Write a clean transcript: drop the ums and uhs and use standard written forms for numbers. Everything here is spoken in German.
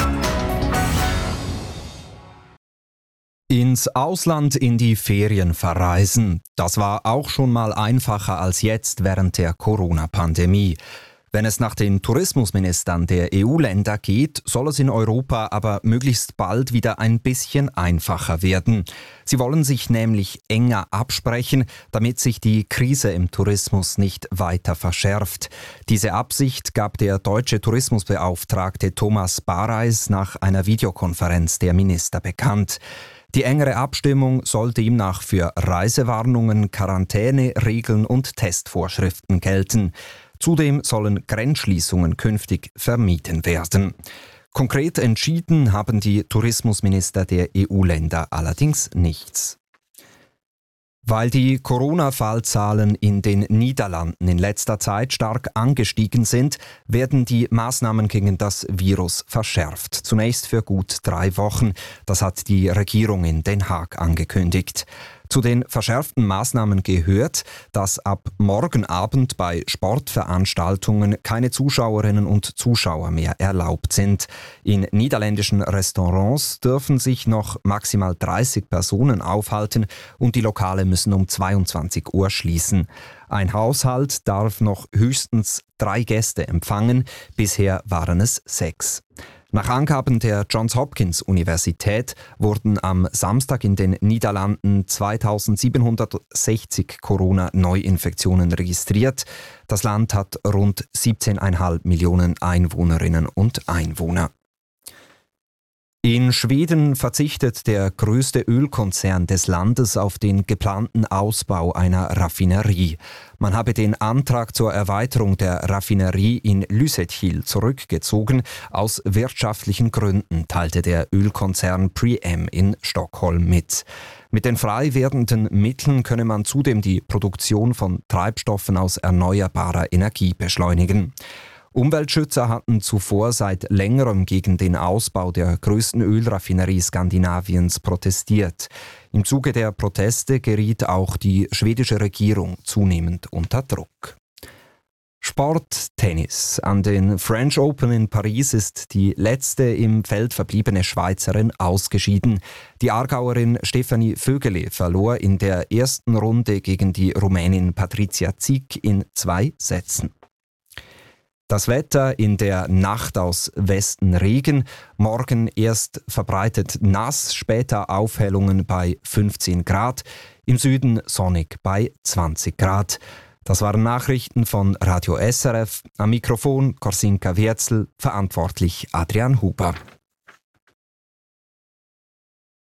Ins Ausland in die Ferien verreisen. Das war auch schon mal einfacher als jetzt während der Corona-Pandemie. Wenn es nach den Tourismusministern der EU-Länder geht, soll es in Europa aber möglichst bald wieder ein bisschen einfacher werden. Sie wollen sich nämlich enger absprechen, damit sich die Krise im Tourismus nicht weiter verschärft. Diese Absicht gab der deutsche Tourismusbeauftragte Thomas Bareis nach einer Videokonferenz der Minister bekannt. Die engere Abstimmung soll demnach für Reisewarnungen, Quarantäneregeln und Testvorschriften gelten. Zudem sollen Grenzschließungen künftig vermieden werden. Konkret entschieden haben die Tourismusminister der EU-Länder allerdings nichts. Weil die Corona-Fallzahlen in den Niederlanden in letzter Zeit stark angestiegen sind, werden die Maßnahmen gegen das Virus verschärft. Zunächst für gut 3 Wochen. Das hat die Regierung in Den Haag angekündigt. Zu den verschärften Maßnahmen gehört, dass ab morgen Abend bei Sportveranstaltungen keine Zuschauerinnen und Zuschauer mehr erlaubt sind. In niederländischen Restaurants dürfen sich noch maximal 30 Personen aufhalten und die Lokale müssen um 22 Uhr schließen. Ein Haushalt darf noch höchstens 3 Gäste empfangen, bisher waren es 6. Nach Angaben der Johns Hopkins Universität wurden am Samstag in den Niederlanden 2760 Corona-Neuinfektionen registriert. Das Land hat rund 17,5 Millionen Einwohnerinnen und Einwohner. In Schweden verzichtet der größte Ölkonzern des Landes auf den geplanten Ausbau einer Raffinerie. Man habe den Antrag zur Erweiterung der Raffinerie in Lysekil zurückgezogen, aus wirtschaftlichen Gründen, teilte der Ölkonzern Preem in Stockholm mit. Mit den frei werdenden Mitteln könne man zudem die Produktion von Treibstoffen aus erneuerbarer Energie beschleunigen. Umweltschützer hatten zuvor seit längerem gegen den Ausbau der größten Ölraffinerie Skandinaviens protestiert. Im Zuge der Proteste geriet auch die schwedische Regierung zunehmend unter Druck. Sport, Tennis. An den French Open in Paris ist die letzte im Feld verbliebene Schweizerin ausgeschieden. Die Aargauerin Stefanie Vögele verlor in der ersten Runde gegen die Rumänin Patricia Zick in 2 Sätzen. Das Wetter: in der Nacht aus Westen Regen, morgen erst verbreitet nass, später Aufhellungen bei 15 Grad, im Süden sonnig bei 20 Grad. Das waren Nachrichten von Radio SRF, am Mikrofon Korsinka Wirzel, verantwortlich Adrian Huber.